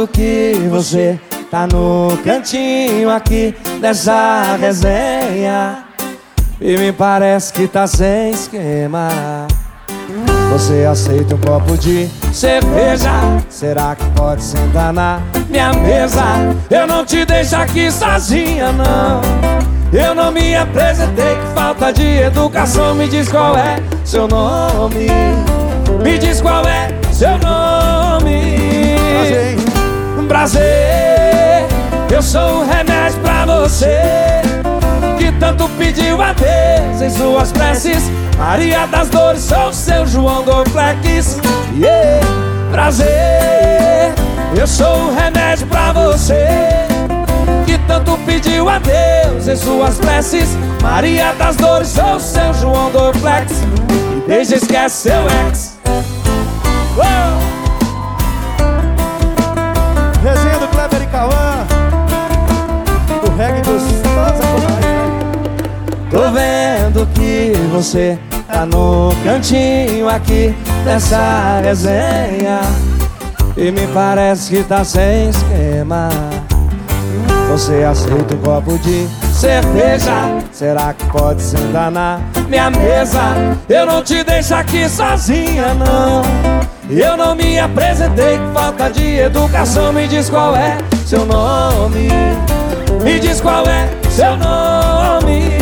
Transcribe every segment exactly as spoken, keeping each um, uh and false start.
vendo que você tá no cantinho aqui dessa resenha e me parece que tá sem esquema. Você aceita um copo de cerveja? Será que pode sentar na minha mesa? Eu não te deixo aqui sozinha, não. Eu não me apresentei, que falta de educação. Me diz qual é seu nome. Me diz qual é seu nome. Prazer, prazer. Eu sou um remédio pra você, que tanto pediu a Deus em suas preces. Maria das Dores, sou seu João Dorflex. Yeah. Prazer. Eu sou um remédio pra você, que tanto pediu a Deus em suas preces. Maria das Dores, sou seu João Dorflex. E deixa, esquece seu ex. Uou! Resenha do Kleber e Cauã, o reggae gostosa. Tô vendo que você tá no cantinho aqui dessa resenha e me parece que tá sem esquema. Você aceita um copo de cerveja? Será que pode sentar na minha mesa? Eu não te deixo aqui sozinha, não. Eu não me apresentei, que falta de educação. Me diz qual é seu nome. Me diz qual é seu nome.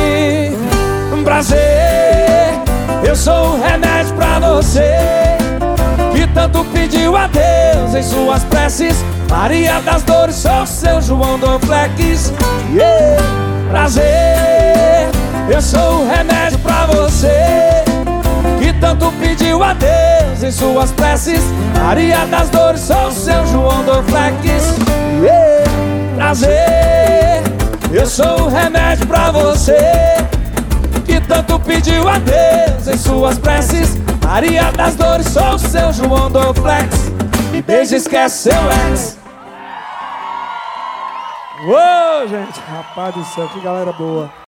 Prazer. Eu sou um remédio pra você, que tanto pediu a Deus em suas preces. Maria das Dores, sou seu João Dorflex. Yeah. Prazer. Eu sou um remédio pra você, que tanto pediu a Deus em suas preces. Maria das Dores, sou seu João Dorflex. Yeah. Prazer. Eu sou um remédio pra você, que tanto pediu a Deus em suas preces. Maria das Dores, sou seu João Dorflex. E beija, esquece seu ex. Uou, gente, rapaz do céu, que galera boa.